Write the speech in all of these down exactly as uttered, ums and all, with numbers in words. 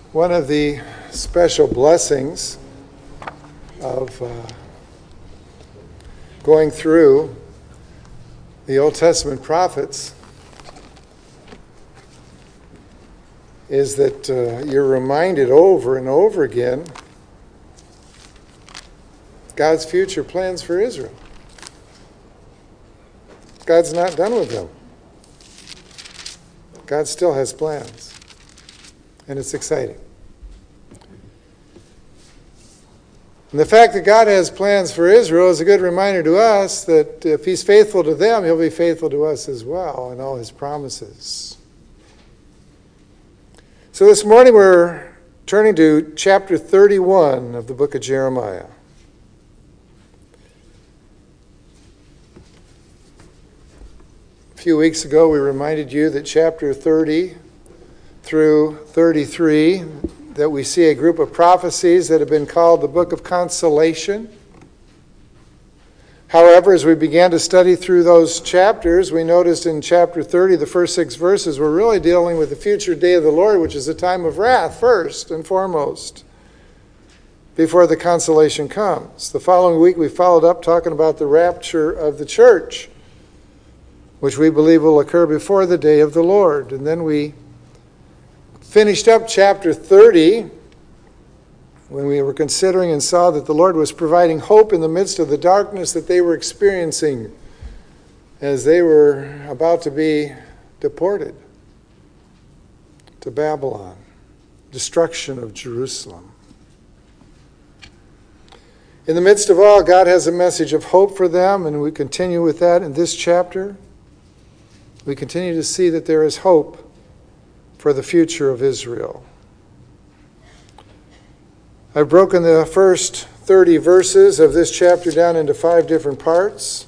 One of the special blessings of uh, going through the Old Testament prophets is that uh, you're reminded over and over again God's future plans for Israel. God's not done with them. God still has plans. And it's exciting. And the fact that God has plans for Israel is a good reminder to us that if he's faithful to them, he'll be faithful to us as well in all his promises. So this morning we're turning to chapter thirty-one of the book of Jeremiah. A few weeks ago we reminded you that chapter thirty through thirty-three, that we see a group of prophecies that have been called the Book of Consolation. However, as we began to study through those chapters, we noticed in chapter thirty, the first six verses, we're really dealing with the future day of the Lord, which is a time of wrath first and foremost, before the consolation comes. The following week, we followed up talking about the rapture of the church, which we believe will occur before the day of the Lord. And then we finished up chapter thirty when we were considering and saw that the Lord was providing hope in the midst of the darkness that they were experiencing as they were about to be deported to Babylon, destruction of Jerusalem. In the midst of all, God has a message of hope for them, and we continue with that in this chapter. We continue to see that there is hope for the future of Israel. I've broken the first thirty verses of this chapter down into five different parts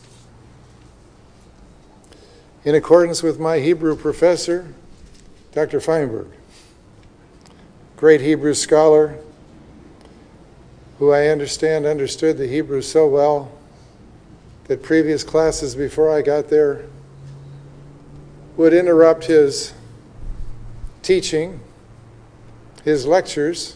in accordance with my Hebrew professor, Doctor Feinberg, great Hebrew scholar who I understand understood the Hebrew so well that previous classes before I got there would interrupt his teaching, his lectures,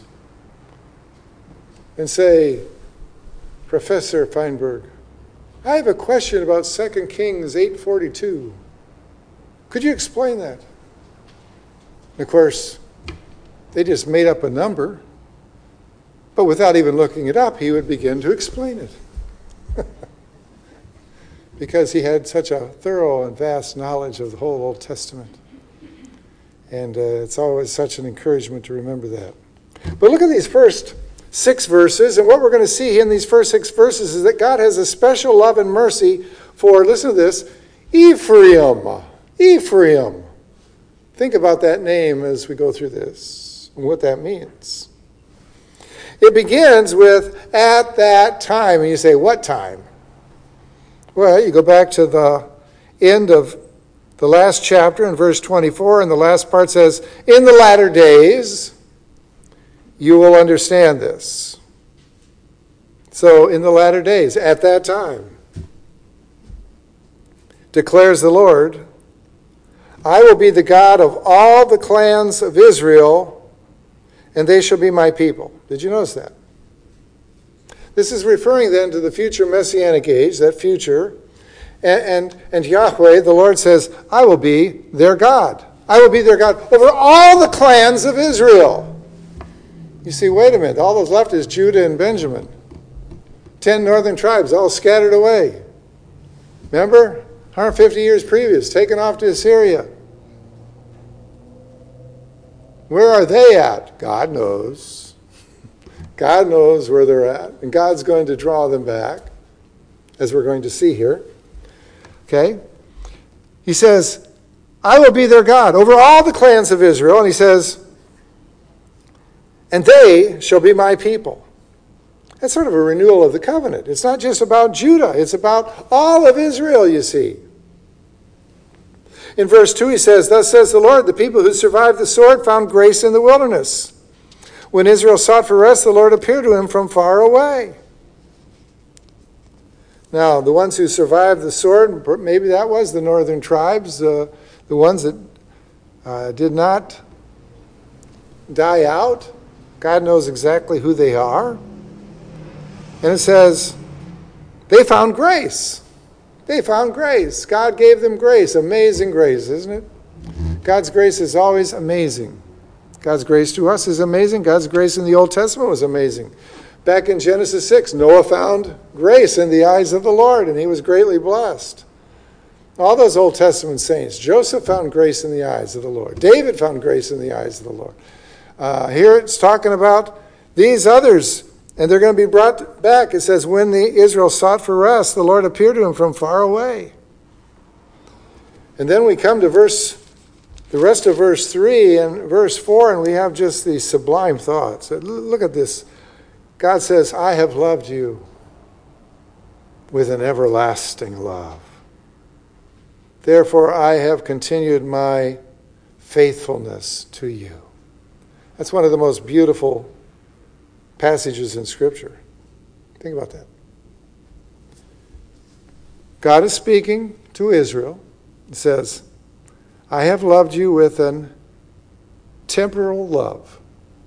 and say, Professor Feinberg, I have a question about Second Kings eight forty-two. Could you explain that? And of course, they just made up a number, but without even looking it up, he would begin to explain it. Because he had such a thorough and vast knowledge of the whole Old Testament. And uh, it's always such an encouragement to remember that. But look at these first six verses, and what we're going to see in these first six verses is that God has a special love and mercy for, listen to this, Ephraim. Ephraim. Think about that name as we go through this and what that means. It begins with, at that time. And you say, what time? Well, you go back to the end of the last chapter in verse twenty-four, and the last part says, in the latter days, you will understand this. So, in the latter days, at that time, declares the Lord, I will be the God of all the clans of Israel, and they shall be my people. Did you notice that? This is referring then to the future Messianic age, that future. And, and, and Yahweh, the Lord says, I will be their God. I will be their God over all the clans of Israel. You see, wait a minute. All that's left is Judah and Benjamin. Ten northern tribes all scattered away. Remember? one hundred fifty years previous, taken off to Assyria. Where are they at? God knows. God knows where they're at. And God's going to draw them back, as we're going to see here. Okay? He says, I will be their God over all the clans of Israel. And he says, and they shall be my people. That's sort of a renewal of the covenant. It's not just about Judah. It's about all of Israel, you see. In verse two, he says, thus says the Lord, the people who survived the sword found grace in the wilderness. When Israel sought for rest, the Lord appeared to him from far away. Now, the ones who survived the sword, maybe that was the northern tribes, uh, the ones that uh, did not die out. God knows exactly who they are. And it says, they found grace. They found grace. God gave them grace. Amazing grace, isn't it? God's grace is always amazing. God's grace to us is amazing. God's grace in the Old Testament was amazing. Back in Genesis six, Noah found grace in the eyes of the Lord, and he was greatly blessed. All those Old Testament saints. Joseph found grace in the eyes of the Lord. David found grace in the eyes of the Lord. Uh, here it's talking about these others, and they're going to be brought back. It says, when the Israel sought for rest, the Lord appeared to him from far away. And then we come to verse, the rest of verse three and verse four, and we have just these sublime thoughts. Look at this. God says, I have loved you with an everlasting love. Therefore, I have continued my faithfulness to you. That's one of the most beautiful passages in Scripture. Think about that. God is speaking to Israel. He says, I have loved you with an temporal love.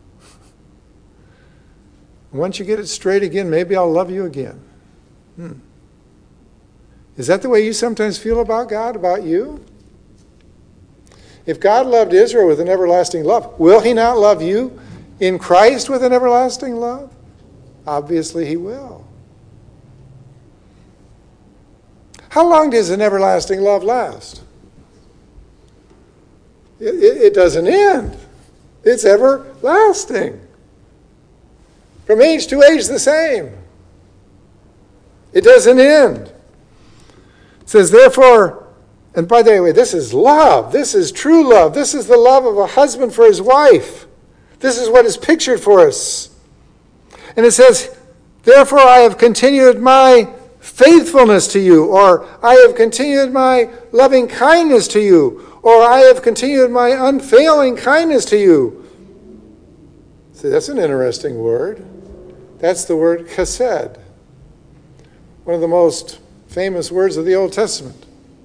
Once you get it straight again, maybe I'll love you again. Hmm. Is that the way you sometimes feel about God, about you? If God loved Israel with an everlasting love, will he not love you in Christ with an everlasting love? Obviously he will. How long does an everlasting love last? It, it, it doesn't end. It's everlasting. From age to age the same. It doesn't end. It says, therefore, and by the way, this is love. This is true love. This is the love of a husband for his wife. This is what is pictured for us. And it says, therefore I have continued my faithfulness to you, or I have continued my loving kindness to you, or I have continued my unfailing kindness to you. See, that's an interesting word. That's the word chesed, one of the most famous words of the Old Testament.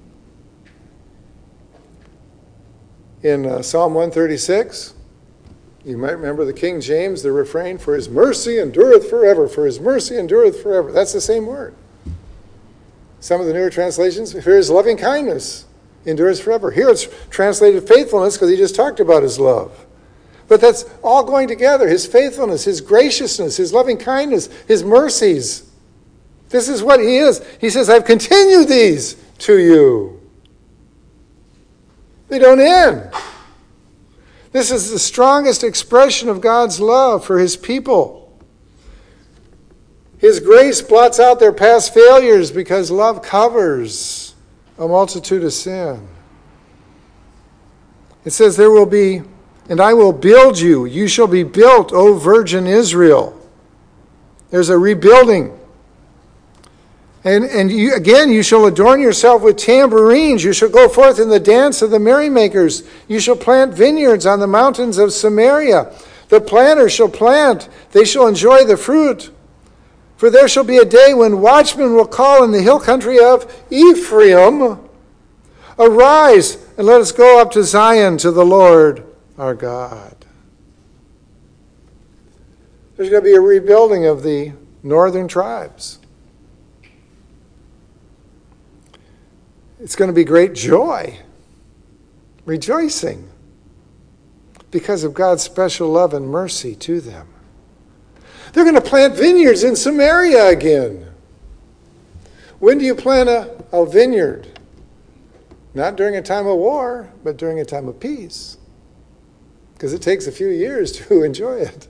In uh, Psalm one thirty-six, you might remember the King James, the refrain, for his mercy endureth forever, for his mercy endureth forever. That's the same word. Some of the newer translations, for his loving kindness endures forever. Here it's translated faithfulness because he just talked about his love. But that's all going together. His faithfulness, his graciousness, his loving kindness, his mercies. This is what he is. He says, I've continued these to you. They don't end. This is the strongest expression of God's love for his people. His grace blots out their past failures because love covers a multitude of sin. It says there will be, and I will build you. You shall be built, O virgin Israel. There's a rebuilding. And, and you, again, you shall adorn yourself with tambourines. You shall go forth in the dance of the merrymakers. You shall plant vineyards on the mountains of Samaria. The planters shall plant. They shall enjoy the fruit. For there shall be a day when watchmen will call in the hill country of Ephraim, arise, and let us go up to Zion, to the Lord our God. There's going to be a rebuilding of the northern tribes. It's going to be great joy, rejoicing, because of God's special love and mercy to them. They're going to plant vineyards in Samaria again. When do you plant a, a vineyard? Not during a time of war, but during a time of peace. Because it takes a few years to enjoy it.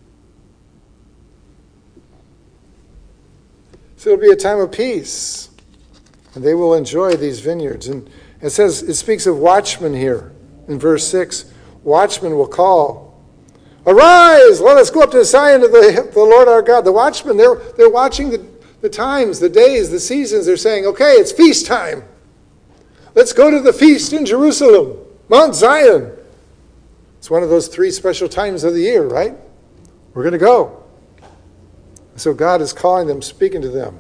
So it'll be a time of peace. And they will enjoy these vineyards. And it says, it speaks of watchmen here in verse six. Watchmen will call, arise, let us go up to Zion to the, the Lord our God. The watchmen, they're, they're watching the, the times, the days, the seasons. They're saying, okay, it's feast time. Let's go to the feast in Jerusalem, Mount Zion. It's one of those three special times of the year, right? We're going to go. So God is calling them, speaking to them.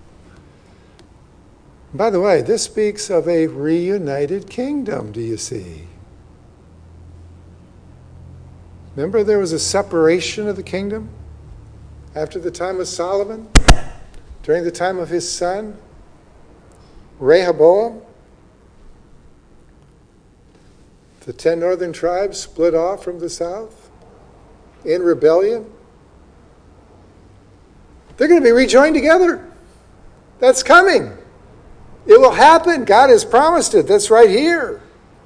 By the way, this speaks of a reunited kingdom, do you see? Remember there was a separation of the kingdom after the time of Solomon, during the time of his son, Rehoboam. The ten northern tribes split off from the south in rebellion. They're going to be rejoined together. That's coming. It will happen. God has promised it. That's right here.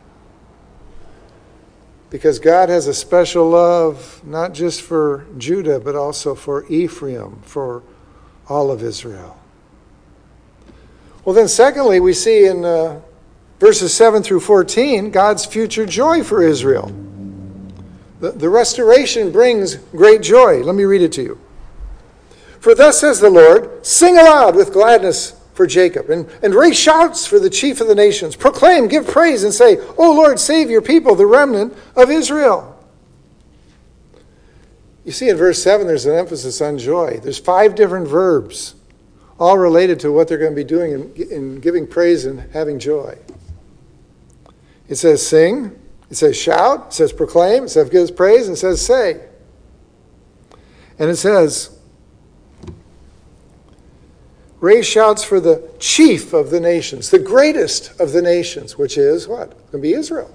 Because God has a special love, not just for Judah, but also for Ephraim, for all of Israel. Well, then secondly, we see in uh, verses seven through fourteen, God's future joy for Israel. The, the restoration brings great joy. Let me read it to you. For thus says the Lord, sing aloud with gladness for Jacob, and, and raise shouts for the chief of the nations. Proclaim, give praise, and say, O Lord, save your people, the remnant of Israel. You see in verse seven, there's an emphasis on joy. There's five different verbs, all related to what they're going to be doing in, in giving praise and having joy. It says sing, it says shout, it says proclaim, it says give praise, and it says say. And it says, raise shouts for the chief of the nations, the greatest of the nations, which is what? It's going to be Israel.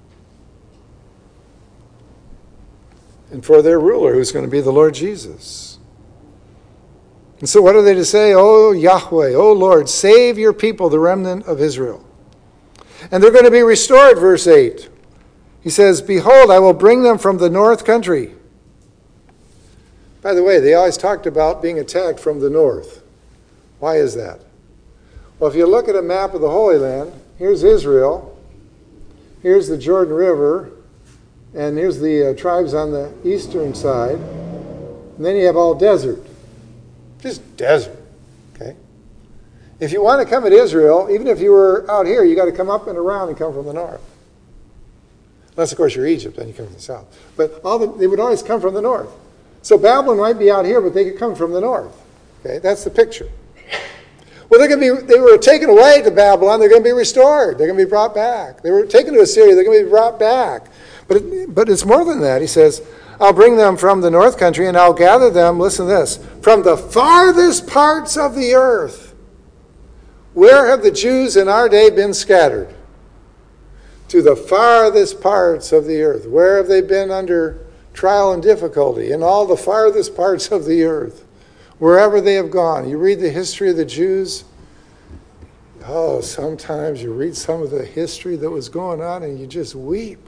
And for their ruler, who's going to be the Lord Jesus. And so what are they to say? Oh, Yahweh, oh Lord, save your people, the remnant of Israel. And they're going to be restored, verse eight. He says, behold, I will bring them from the north country. By the way, they always talked about being attacked from the north. Why is that? Well, if you look at a map of the Holy Land, here's Israel, here's the Jordan River, and here's the uh, tribes on the eastern side, and then you have all desert. Just desert, okay? If you want to come at Israel, even if you were out here, you got to come up and around and come from the north. Unless, of course, you're Egypt, then you come from the south. But all the, they would always come from the north. So Babylon might be out here, but they could come from the north. Okay, that's the picture. Well, they're going to be, they were taken away to Babylon. They're going to be restored. They're going to be brought back. They were taken to Assyria. They're going to be brought back. But, it, but it's more than that. He says, I'll bring them from the north country, and I'll gather them, listen to this, from the farthest parts of the earth. Where have the Jews in our day been scattered? To the farthest parts of the earth. Where have they been under trial and difficulty? In all the farthest parts of the earth. Wherever they have gone. You read the history of the Jews. Oh, sometimes you read some of the history that was going on and you just weep.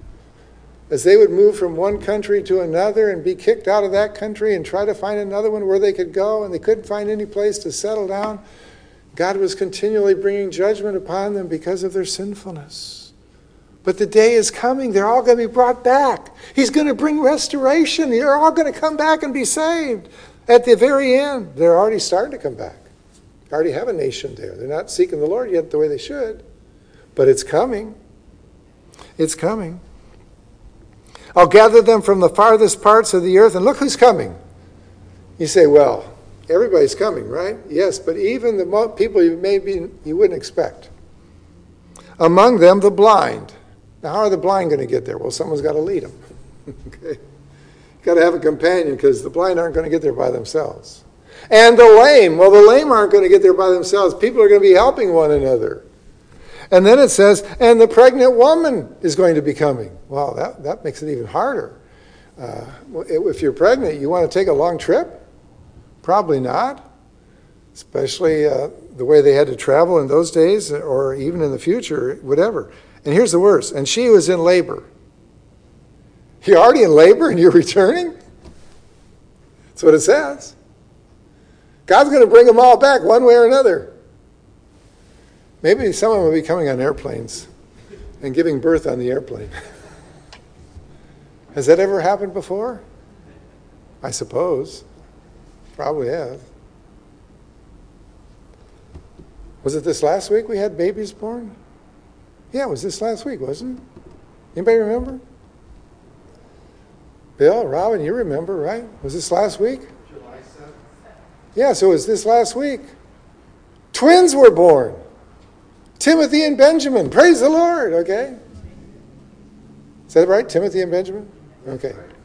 As they would move from one country to another and be kicked out of that country and try to find another one where they could go, and they couldn't find any place to settle down, God was continually bringing judgment upon them because of their sinfulness. But the day is coming. They're all going to be brought back. He's going to bring restoration. They're all going to come back and be saved. At the very end, they're already starting to come back. They already have a nation there. They're not seeking the Lord yet the way they should. But it's coming. It's coming. I'll gather them from the farthest parts of the earth. And look who's coming. You say, well, everybody's coming, right? Yes, but even the people you maybe you wouldn't expect. Among them, the blind. Now, how are the blind going to get there? Well, someone's got to lead them. Okay. Got to have a companion because the blind aren't going to get there by themselves. And the lame. Well, the lame aren't going to get there by themselves. People are going to be helping one another. And then it says, and the pregnant woman is going to be coming. Well, that, that makes it even harder. Uh, if you're pregnant, you want to take a long trip? Probably not. Especially uh, the way they had to travel in those days or even in the future, whatever. And here's the worst. And she was in labor. You're already in labor and you're returning? That's what it says. God's going to bring them all back one way or another. Maybe some of them will be coming on airplanes and giving birth on the airplane. Has that ever happened before? I suppose. Probably has. Was it this last week we had babies born? Yeah, it was this last week, wasn't it? Anybody remember? Bill, Robin, you remember, right? Was this last week? July seventh. Yeah, so it was this last week. Twins were born. Timothy and Benjamin. Praise the Lord, okay? Is that right? Timothy and Benjamin? Okay.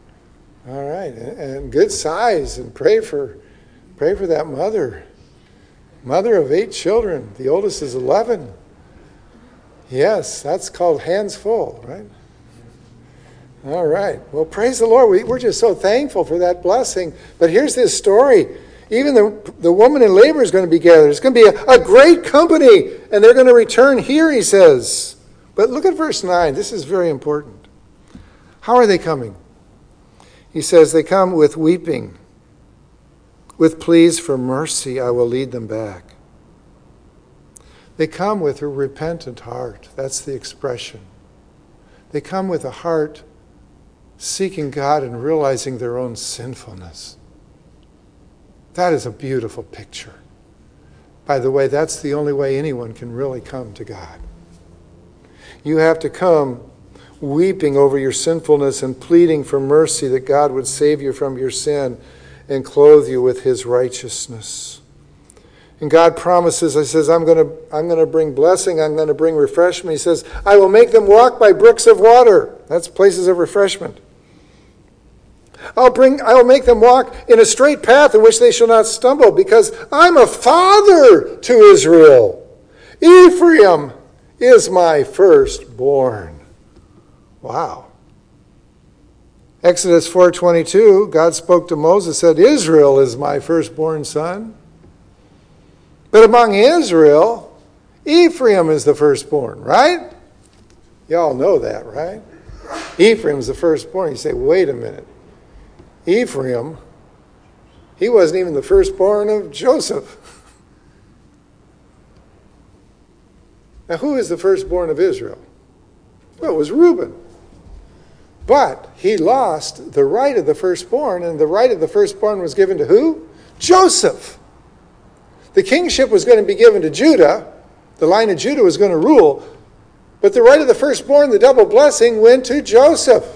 All right, and, and good size, and pray for, pray for that mother. Mother of eight children. The oldest is eleven. Yes, that's called hands full, right? All right. Well, praise the Lord. We, we're just so thankful for that blessing. But here's this story. Even the, the woman in labor is going to be gathered. It's going to be a, a great company, and they're going to return here, he says. But look at verse nine. This is very important. How are they coming? He says, they come with weeping. With pleas for mercy, I will lead them back. They come with a repentant heart. That's the expression. They come with a heart seeking God and realizing their own sinfulness. That is a beautiful picture. By the way, that's the only way anyone can really come to God. You have to come weeping over your sinfulness and pleading for mercy that God would save you from your sin and clothe you with his righteousness. And God promises, he says, I'm going to, I'm going to bring blessing, I'm going to bring refreshment. He says, I will make them walk by brooks of water. That's places of refreshment. I'll bring, I will make them walk in a straight path in which they shall not stumble, because I'm a father to Israel. Ephraim is my firstborn. Wow. Exodus four twenty-two, God spoke to Moses, said, Israel is my firstborn son. But among Israel, Ephraim is the firstborn, right? Y'all know that, right? Ephraim's the firstborn. You say, wait a minute. Ephraim, he wasn't even the firstborn of Joseph. Now, who is the firstborn of Israel? Well, it was Reuben. But he lost the right of the firstborn, and the right of the firstborn was given to who? Joseph. The kingship was going to be given to Judah. The line of Judah was going to rule. But the right of the firstborn, the double blessing, went to Joseph.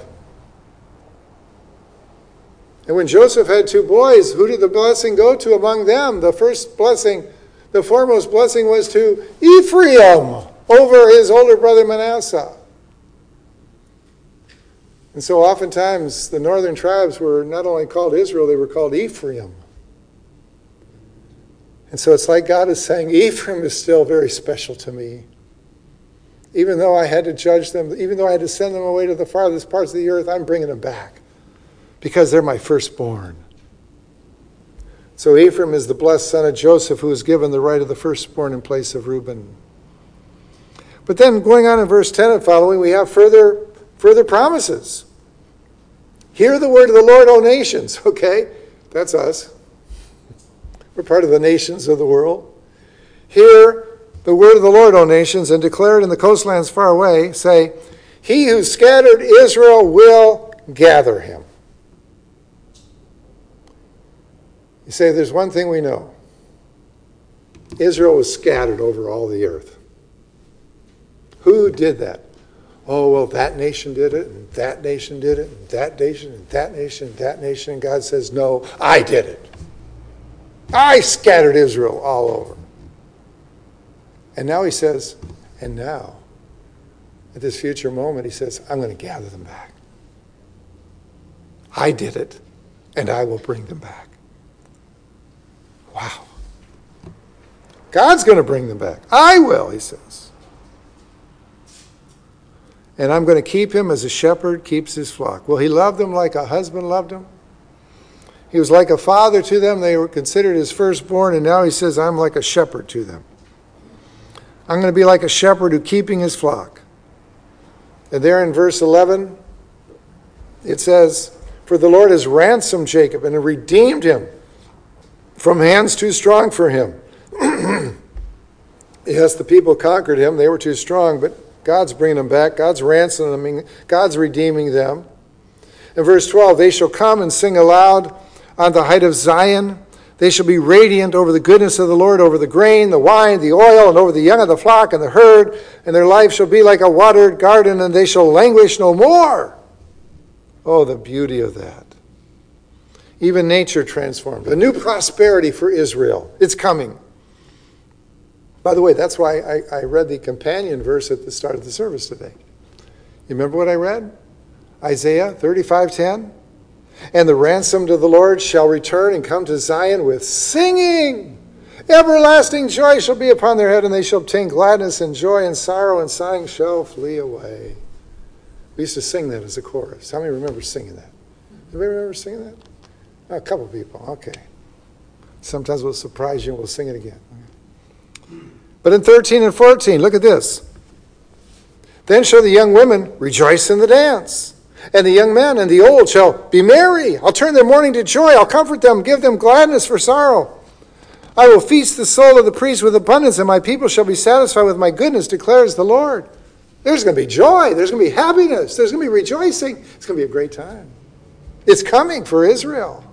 And when Joseph had two boys, who did the blessing go to among them? The first blessing, the foremost blessing was to Ephraim over his older brother Manasseh. And so oftentimes the northern tribes were not only called Israel, they were called Ephraim. And so it's like God is saying, Ephraim is still very special to me. Even though I had to judge them, even though I had to send them away to the farthest parts of the earth, I'm bringing them back because they're my firstborn. So Ephraim is the blessed son of Joseph, who is given the right of the firstborn in place of Reuben. But then going on in verse ten and following, we have further, further promises. Hear the word of the Lord, O nations. Okay, that's us. We're part of the nations of the world. Hear the word of the Lord, O nations, and declare it in the coastlands far away. Say, he who scattered Israel will gather him. You say, there's one thing we know. Israel was scattered over all the earth. Who did that? Oh, well, that nation did it, and that nation did it, and that nation, and that nation, and that nation. And God says, no, I did it. I scattered Israel all over. And now he says, and now, at this future moment, he says, I'm going to gather them back. I did it, and I will bring them back. Wow. God's going to bring them back. I will, he says. And I'm going to keep him as a shepherd keeps his flock. Will he love them like a husband loved them? He was like a father to them. They were considered his firstborn, and now he says, I'm like a shepherd to them. I'm going to be like a shepherd who keeping his flock. And there in verse eleven, it says, for the Lord has ransomed Jacob and redeemed him from hands too strong for him. Yes, the people conquered him. They were too strong, but God's bringing them back. God's ransoming them. God's redeeming them. In verse twelve, they shall come and sing aloud on the height of Zion. They shall be radiant over the goodness of the Lord, over the grain, the wine, the oil, and over the young of the flock and the herd. And their life shall be like a watered garden, and they shall languish no more. Oh, the beauty of that. Even nature transformed. A new prosperity for Israel. It's coming. By the way, that's why I, I read the companion verse at the start of the service today. You remember what I read? Isaiah thirty-five ten. And the ransomed of the Lord shall return and come to Zion with singing. Everlasting joy shall be upon their head, and they shall obtain gladness and joy, and sorrow and sighing shall flee away. We used to sing that as a chorus. How many remember singing that? Anybody remember singing that? Oh, a couple people. Okay. Sometimes we'll surprise you and we'll sing it again. But in thirteen and fourteen, look at this. Then shall the young women rejoice in the dance, and the young men and the old shall be merry. I'll turn their mourning to joy. I'll comfort them, give them gladness for sorrow. I will feast the soul of the priest with abundance, and my people shall be satisfied with my goodness, declares the Lord. There's going to be joy. There's going to be happiness. There's going to be rejoicing. It's going to be a great time. It's coming for Israel.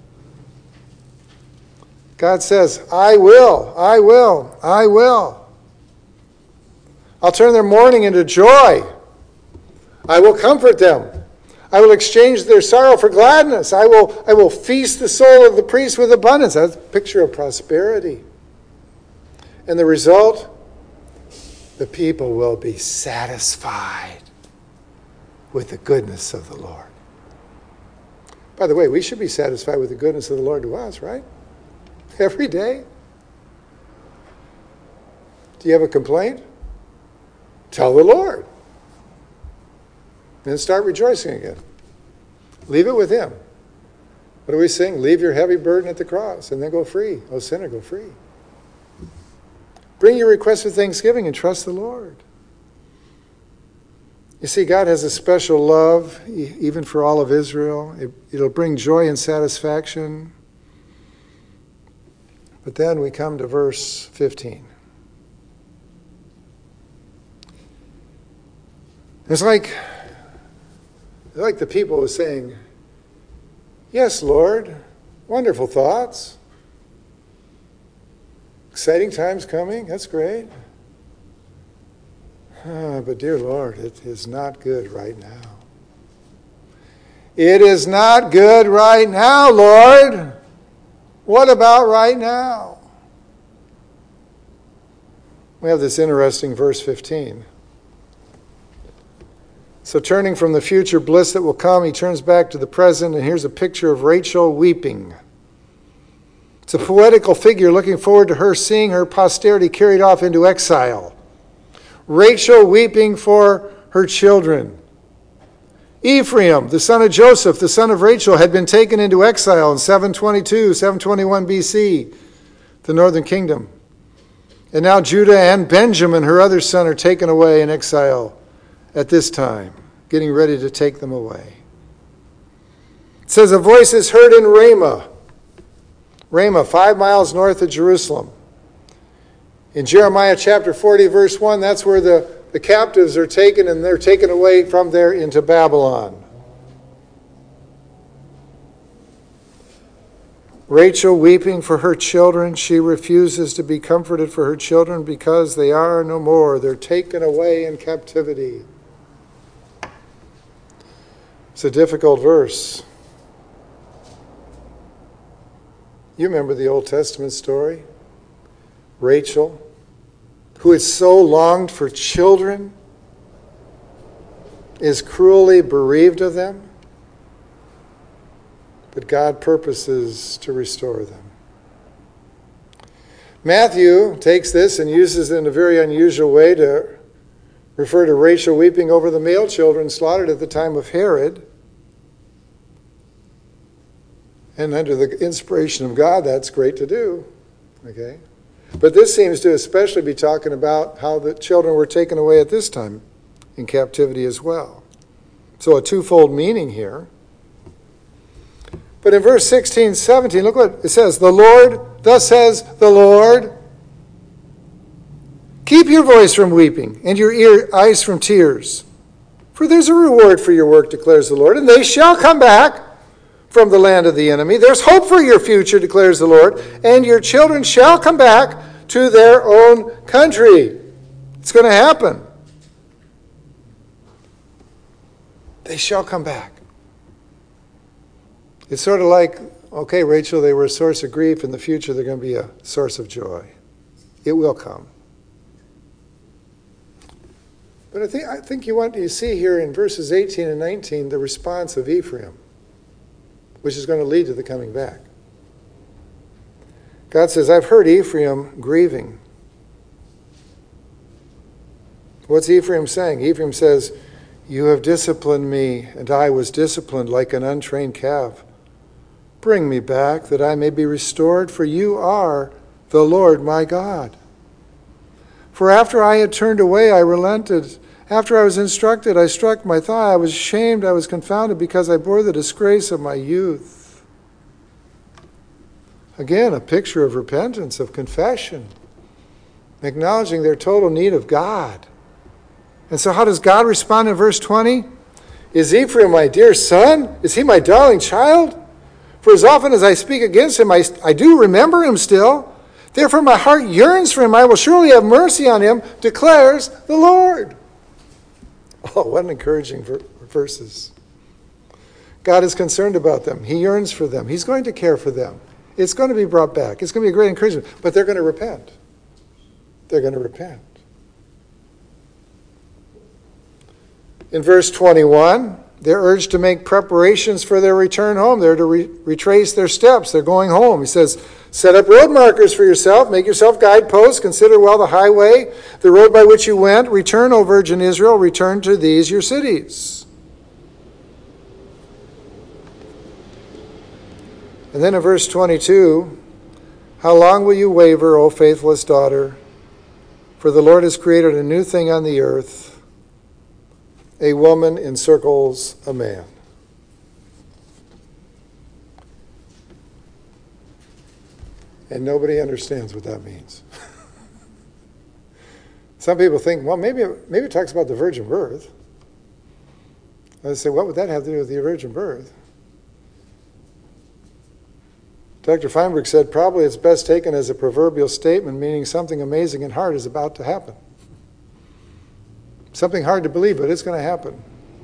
God says, I will, I will, I will. I'll turn their mourning into joy. I will comfort them. I will exchange their sorrow for gladness. I will, I will feast the soul of the priest with abundance. That's a picture of prosperity. And the result? The people will be satisfied with the goodness of the Lord. By the way, we should be satisfied with the goodness of the Lord to us, right? Every day. Do you have a complaint? Tell the Lord. And start rejoicing again. Leave it with him. What do we sing? Leave your heavy burden at the cross and then go free. Oh, sinner, go free. Bring your request with thanksgiving and trust the Lord. You see, God has a special love, even for all of Israel. It, it'll bring joy and satisfaction. But then we come to verse fifteen. It's like, like the people were saying, yes, Lord, wonderful thoughts. Exciting times coming, that's great. Ah, but dear Lord, it is not good right now. It is not good right now, Lord. What about right now? We have this interesting verse fifteen. So turning from the future bliss that will come, he turns back to the present, and here's a picture of Rachel weeping. It's a poetical figure looking forward to her seeing her posterity carried off into exile. Rachel weeping for her children. Ephraim, the son of Joseph, the son of Rachel, had been taken into exile in seven twenty-two, seven twenty-one B C, the northern kingdom. And now Judah and Benjamin, her other son, are taken away in exile at this time, getting ready to take them away. It says, a voice is heard in Ramah. Ramah, five miles north of Jerusalem. In Jeremiah chapter forty, verse one, that's where the, the captives are taken, and they're taken away from there into Babylon. Rachel weeping for her children. She refuses to be comforted for her children because they are no more. They're taken away in captivity. It's a difficult verse. You remember the Old Testament story? Rachel, who had so longed for children, is cruelly bereaved of them, but God purposes to restore them. Matthew takes this and uses it in a very unusual way to refer to Rachel weeping over the male children slaughtered at the time of Herod. And under the inspiration of God, that's great to do. Okay? But this seems to especially be talking about how the children were taken away at this time in captivity as well. So a twofold meaning here. But in verse sixteen, seventeen, look what it says. The Lord, thus says the Lord, keep your voice from weeping and your ear, eyes from tears. For there's a reward for your work, declares the Lord, and they shall come back from the land of the enemy. There's hope for your future, declares the Lord, and your children shall come back to their own country. It's going to happen. They shall come back. It's sort of like, okay, Rachel, they were a source of grief. In the future, they're going to be a source of joy. It will come. But I think, I think you want to see here in verses eighteen and nineteen the response of Ephraim. which is going to lead to the coming back. God says, I've heard Ephraim grieving. What's Ephraim saying? Ephraim says, you have disciplined me, and I was disciplined like an untrained calf. Bring me back, that I may be restored, for you are the Lord my God. For after I had turned away, I relented. After I was instructed, I struck my thigh. I was ashamed, I was confounded, because I bore the disgrace of my youth. Again, a picture of repentance, of confession, acknowledging their total need of God. And so how does God respond in verse twenty? Is Ephraim my dear son? Is he my darling child? For as often as I speak against him, I, I do remember him still. Therefore my heart yearns for him. I will surely have mercy on him, declares the Lord. Oh, what an encouraging ver- verses. God is concerned about them. He yearns for them. He's going to care for them. It's going to be brought back. It's going to be a great encouragement. But they're going to repent. They're going to repent. In verse twenty-one, they're urged to make preparations for their return home. They're to re- retrace their steps. They're going home. He says, set up road markers for yourself. Make yourself guideposts. Consider well the highway, the road by which you went. Return, O virgin Israel. Return to these your cities. And then in verse twenty-two, how long will you waver, O faithless daughter? For the Lord has created a new thing on the earth. A woman encircles a man. And nobody understands what that means. Some people think, well, maybe, maybe it talks about the virgin birth. I say, what would that have to do with the virgin birth? Doctor Feinberg said, probably it's best taken as a proverbial statement, meaning something amazing and hard is about to happen. Something hard to believe, but it's going to happen.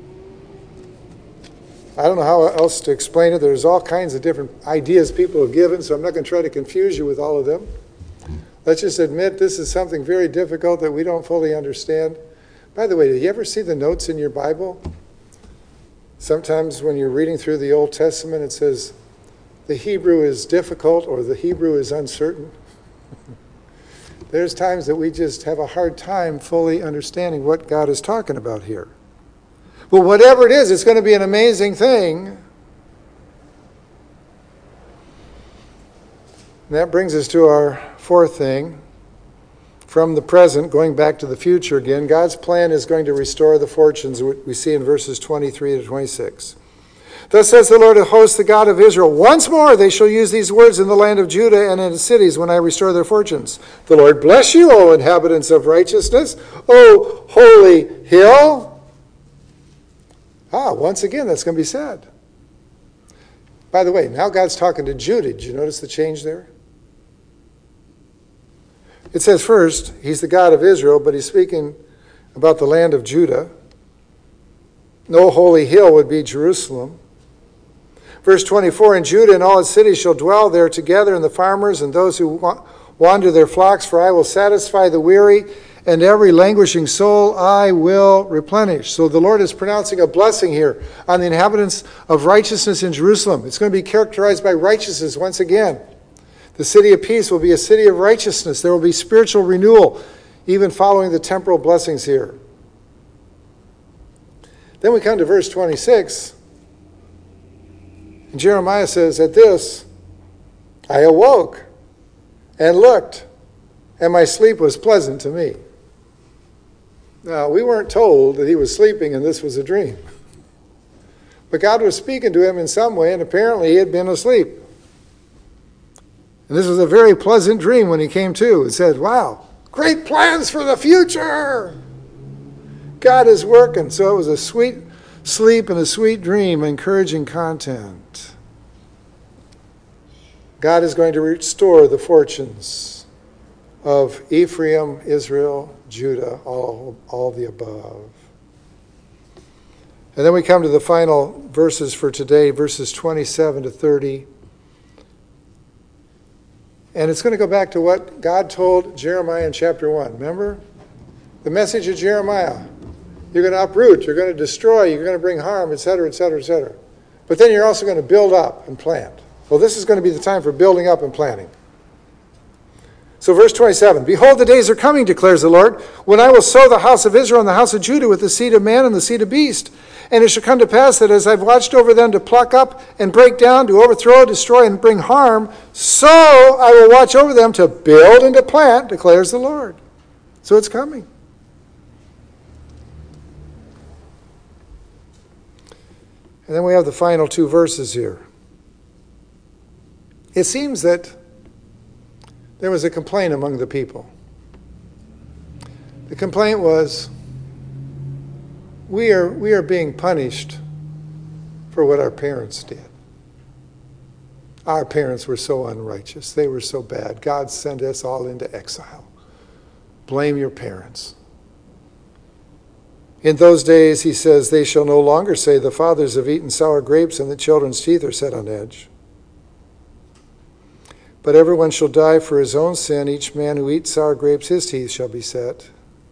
I don't know how else to explain it. There's all kinds of different ideas people have given, so I'm not going to try to confuse you with all of them. Let's just admit this is something very difficult that we don't fully understand. By the way, did you ever see the notes in your Bible? Sometimes when you're reading through the Old Testament, it says the Hebrew is difficult or the Hebrew is uncertain. There's times that we just have a hard time fully understanding what God is talking about here. But whatever it is, it's going to be an amazing thing. And that brings us to our fourth thing. From the present, going back to the future again, God's plan is going to restore the fortunes we see in verses twenty-three to twenty-six. Thus says the Lord of hosts, the God of Israel, once more they shall use these words in the land of Judah and in the cities when I restore their fortunes. The Lord bless you, O inhabitants of righteousness, O holy hill. Ah, once again, that's going to be said. By the way, now God's talking to Judah. Did you notice the change there? It says first, he's the God of Israel, but he's speaking about the land of Judah. No holy hill would be Jerusalem. Verse twenty-four, and Judah and all its cities shall dwell there together, and the farmers and those who wander their flocks, for I will satisfy the weary, and every languishing soul I will replenish. So the Lord is pronouncing a blessing here on the inhabitants of righteousness in Jerusalem. It's going to be characterized by righteousness once again. The city of peace will be a city of righteousness. There will be spiritual renewal, even following the temporal blessings here. Then we come to verse twenty-six. And Jeremiah says, at this, I awoke and looked, and my sleep was pleasant to me. Now, we weren't told that he was sleeping and this was a dream. But God was speaking to him in some way, and apparently he had been asleep. And this was a very pleasant dream when he came to. It said, wow, great plans for the future. God is working. So it was a sweet sleep and a sweet dream, encouraging content. God is going to restore the fortunes of Ephraim, Israel, Judah, all, all the above. And then we come to the final verses for today, verses twenty-seven to thirty. And it's going to go back to what God told Jeremiah in chapter one. Remember? The message of Jeremiah. You're going to uproot, you're going to destroy, you're going to bring harm, et cetera, et cetera, et cetera. But then you're also going to build up and plant. Well, this is going to be the time for building up and planting. So verse twenty-seven, behold, the days are coming, declares the Lord, when I will sow the house of Israel and the house of Judah with the seed of man and the seed of beast. And it shall come to pass that as I've watched over them to pluck up and break down, to overthrow, destroy, and bring harm, so I will watch over them to build and to plant, declares the Lord. So it's coming. And then we have the final two verses here. It seems that there was a complaint among the people. The complaint was, we are, we are being punished for what our parents did. Our parents were so unrighteous. They were so bad. God sent us all into exile. Blame your parents. In those days, he says, they shall no longer say, the fathers have eaten sour grapes and the children's teeth are set on edge. But everyone shall die for his own sin. Each man who eats sour grapes, his teeth shall be set.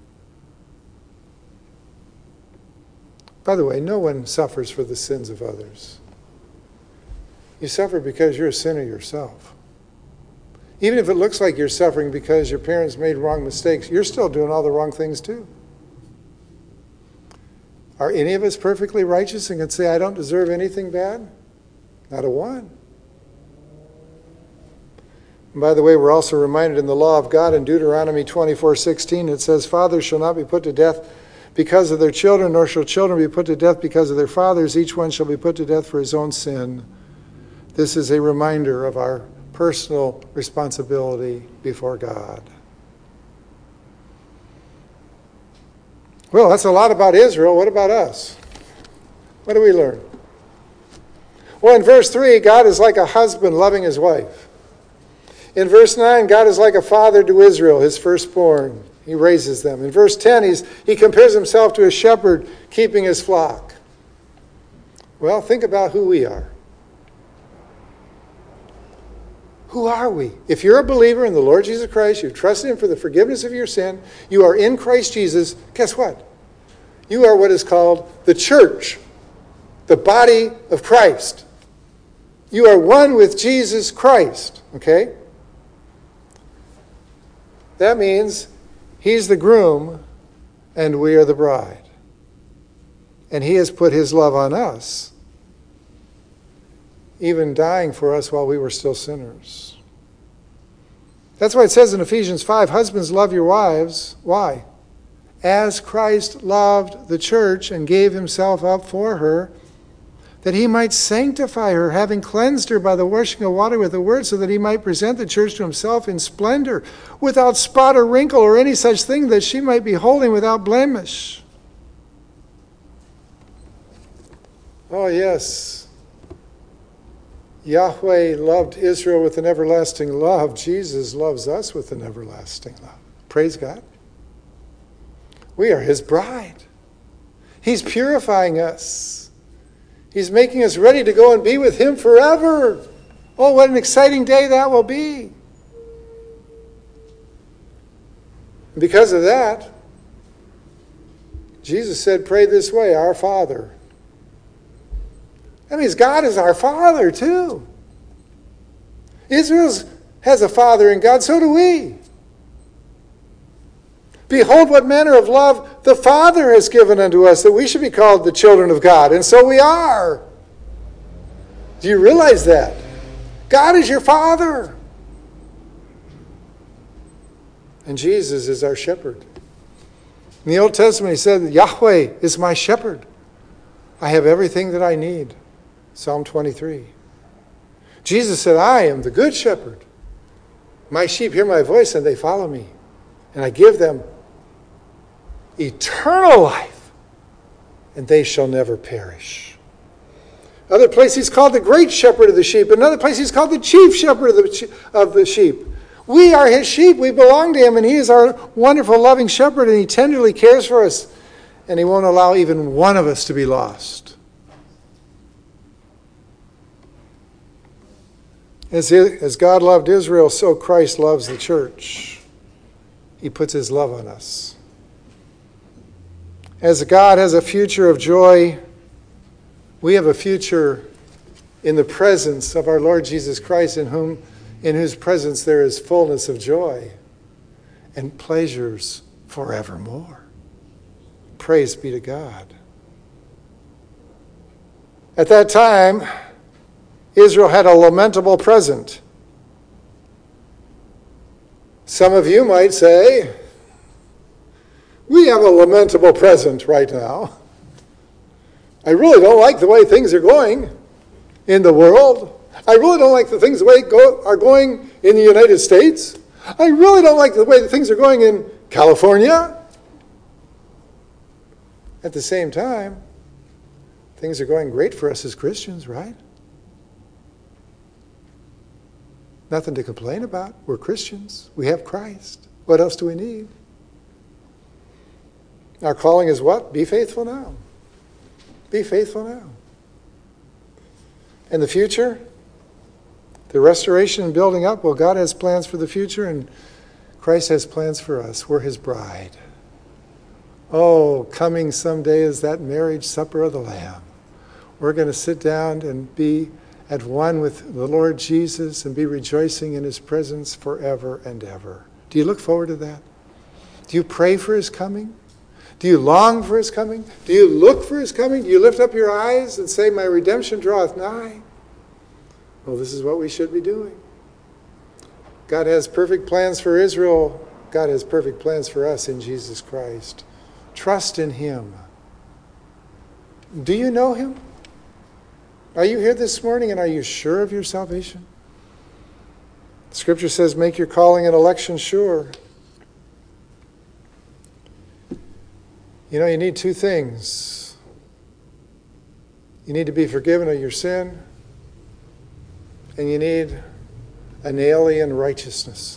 By the way, no one suffers for the sins of others. You suffer because you're a sinner yourself. Even if it looks like you're suffering because your parents made wrong mistakes, you're still doing all the wrong things too. Are any of us perfectly righteous and can say, I don't deserve anything bad? Not a one. And by the way, we're also reminded in the law of God in Deuteronomy twenty-four sixteen, it says, fathers shall not be put to death because of their children, nor shall children be put to death because of their fathers. Each one shall be put to death for his own sin. This is a reminder of our personal responsibility before God. Well, that's a lot about Israel. What about us? What do we learn? Well, in verse three, God is like a husband loving his wife. In verse nine, God is like a father to Israel, his firstborn. He raises them. In verse ten, he's, he compares himself to a shepherd keeping his flock. Well, think about who we are. Who are we? If you're a believer in the Lord Jesus Christ, you've trusted him for the forgiveness of your sin, you are in Christ Jesus, guess what? You are what is called the church, the body of Christ. You are one with Jesus Christ, okay? That means he's the groom and we are the bride. And he has put his love on us, even dying for us while we were still sinners. That's why it says in Ephesians five, husbands, love your wives. Why? As Christ loved the church and gave himself up for her, that he might sanctify her, having cleansed her by the washing of water with the word, so that he might present the church to himself in splendor, without spot or wrinkle or any such thing, that she might be holy and without blemish. Oh, yes. Yahweh loved Israel with an everlasting love. Jesus loves us with an everlasting love. Praise God. We are his bride. He's purifying us. He's making us ready to go and be with him forever. Oh, what an exciting day that will be. And because of that, Jesus said, pray this way, our Father. That means God is our Father too. Israel has a father in God, so do we. Behold, what manner of love the Father has given unto us, that we should be called the children of God. And so we are. Do you realize that? God is your Father. And Jesus is our shepherd. In the Old Testament, he said, Yahweh is my shepherd. I have everything that I need. Psalm twenty-three. Jesus said, I am the good shepherd. My sheep hear my voice and they follow me. And I give them eternal life, and they shall never perish. Other place he's called the great shepherd of the sheep. Another place he's called the chief shepherd of the, of the sheep. We are his sheep. We belong to him, and he is our wonderful, loving shepherd, and he tenderly cares for us, and he won't allow even one of us to be lost. As, as God loved Israel, so Christ loves the church. He puts his love on us. As God has a future of joy, we have a future in the presence of our Lord Jesus Christ, in whom, in whose presence there is fullness of joy and pleasures forevermore. Praise be to God. At that time, Israel had a lamentable present. Some of you might say, we have a lamentable present right now. I really don't like the way things are going in the world. I really don't like the things the way go, are going in the United States. I really don't like the way things are going in California. At the same time, things are going great for us as Christians, right? Nothing to complain about. We're Christians. We have Christ. What else do we need? Our calling is what? Be faithful now. Be faithful now. And the future? The restoration and building up? Well, God has plans for the future, and Christ has plans for us. We're his bride. Oh, coming someday is that marriage supper of the Lamb. We're going to sit down and be at one with the Lord Jesus and be rejoicing in his presence forever and ever. Do you look forward to that? Do you pray for his coming? Do you long for his coming? Do you look for his coming? Do you lift up your eyes and say, my redemption draweth nigh? Well, this is what we should be doing. God has perfect plans for Israel. God has perfect plans for us in Jesus Christ. Trust in him. Do you know him? Are you here this morning and are you sure of your salvation? Scripture says, make your calling and election sure. You know, you need two things. You need to be forgiven of your sin, and you need an alien righteousness.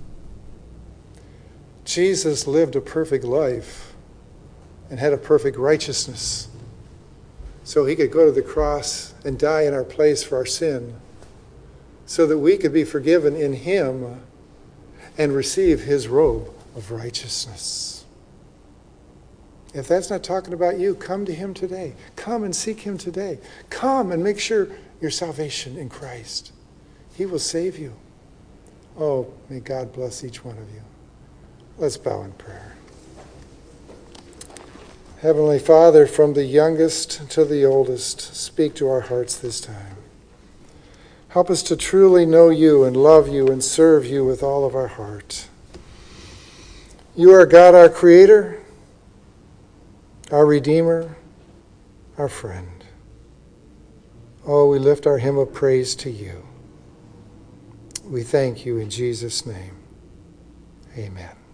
Jesus lived a perfect life and had a perfect righteousness, so he could go to the cross and die in our place for our sin, so that we could be forgiven in him and receive his robe of righteousness. If that's not talking about you, come to him today. Come and seek him today. Come and make sure your salvation in Christ. He will save you. Oh, may God bless each one of you. Let's bow in prayer. Heavenly Father, from the youngest to the oldest, speak to our hearts this time. Help us to truly know you and love you and serve you with all of our heart. You are God, our Creator, our Redeemer, our friend. Oh, we lift our hymn of praise to you. We thank you in Jesus' name. Amen.